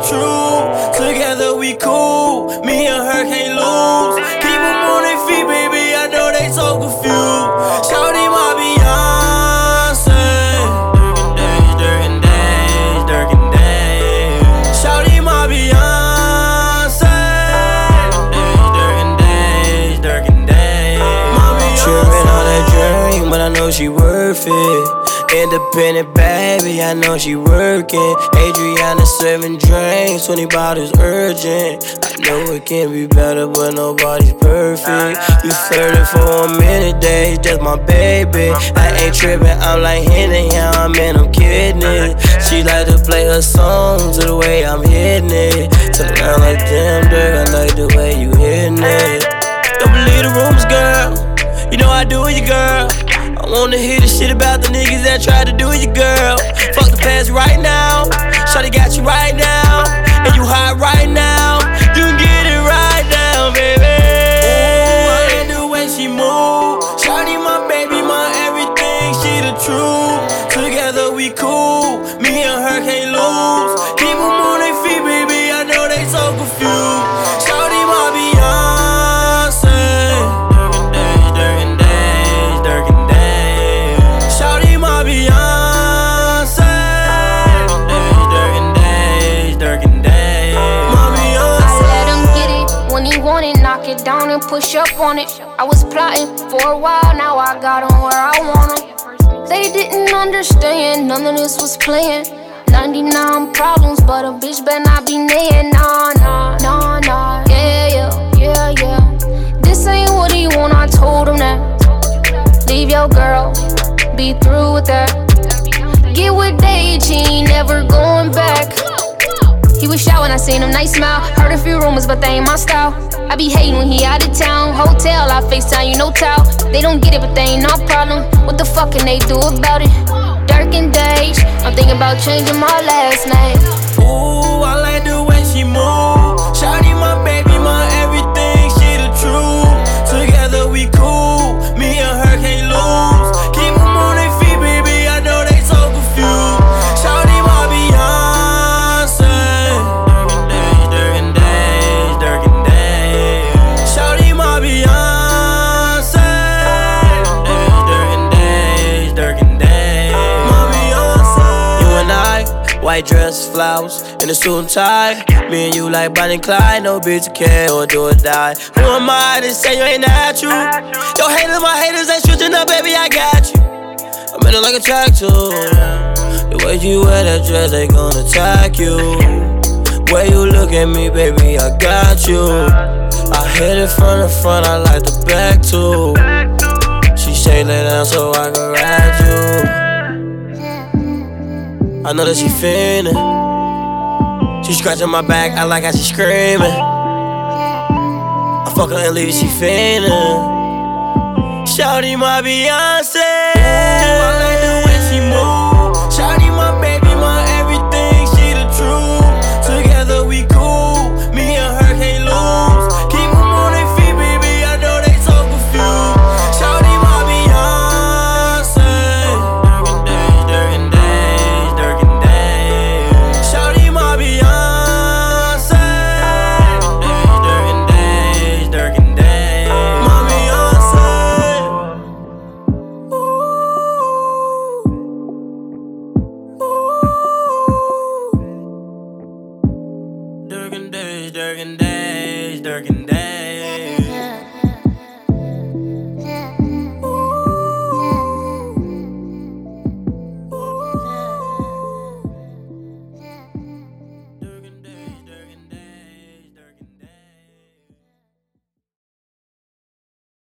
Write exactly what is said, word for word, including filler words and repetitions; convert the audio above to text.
truth. Together we cool, me and her can't lose. Keep them on their feet, baby, I know they so confused. Shawty my Beyonce. Dirk and Days, Dirk and Days. Shawty my Beyonce. Dirk and Days, Dirk and Days. Trippin' on that drink, but I know she worth it. Independent baby, I know she working. Adriana serving drinks, twenty bottles urgent. I know it can be better, but nobody's perfect. You flirting for a minute, days, just my baby. I ain't tripping, I'm like Henny, yeah, I'm in, I'm kidding it. She like to play her songs the way I'm hitting it. Turn around like damn, Dirk, I like the way you hitting it. Don't believe the rumors, girl. You know I do it, you girl. I wanna hear the shit about the niggas that tried to do you, girl. Fuck the past right now. Shawty got you right now, and you hot right now. You can get it right now, baby. Ooh, I like the way she move. Shawty my baby, my everything, she the truth. Together we cool, me and her can't lose. Keep them on their feet, baby, I know they so confused. Shawty my Beyonce. Dirk and Days, Dirk and Days. Shawty my Beyonce. Dirk and Days, Dirk and Days. My Beyonce. I let him get it when he want it, knock it down and push up on it. I was plotting for a while, now I got him where I want him. They didn't understand, none of this was playing. ninety-nine problems, but a bitch better not be naying. Nah, nah, nah, nah. Yeah, yeah, yeah, yeah. This ain't what he want, I told him that. Leave your girl, be through with that. Get with Dage, he ain't never going back. He was shy when I seen him, nice smile. Heard a few rumors, but they ain't my style. I be hating when he out of town. Hotel, I FaceTime, you know towel. They don't get it, but they ain't no problem. What the fuck can they do about it? Dirk and Days, I'm thinking about changing my last name. Ooh, I like the way she move. Shawty my baby, my everything, she the truth. Together we cool, me and her can't lose. Keep them on their feet, baby, I know they so confused. Shawty my Beyonce. Dirk and Days, Dirk and Days. Shawty my Beyonce. Dirk and Days, Dirk and Days. My Beyonce. You and I, white dress, flowers, in a suit and tie. Me and you like Bonnie and Clyde, no bitch care or do or die. Who am I to say you ain't natural? Your haters, my haters ain't switching up, baby, I got you. I'm in it like a tractor. The way you wear that dress, they gon' attack you. Way you look at me, baby, I got you. I hit it from the front, I like the back too. She say lay down so I can ride you. I know that she feelin'. She scratching my back, I like how she screamin'. I fuck her and leave, she feelin'. Shawty my Beyonce. I like the way she move. Shawty my baby, my everything, she the truth. Together we cool, me and her can't lose. Keep them on their feet, baby, I know they so confused. Shawty my Beyonce. Dirk and Days, Dirk and Days. Shawty my Beyonce. Dirk and Days, Dirk and Days. My Beyonce. Dirk and Days, Dirk and Days, Dirk and Days.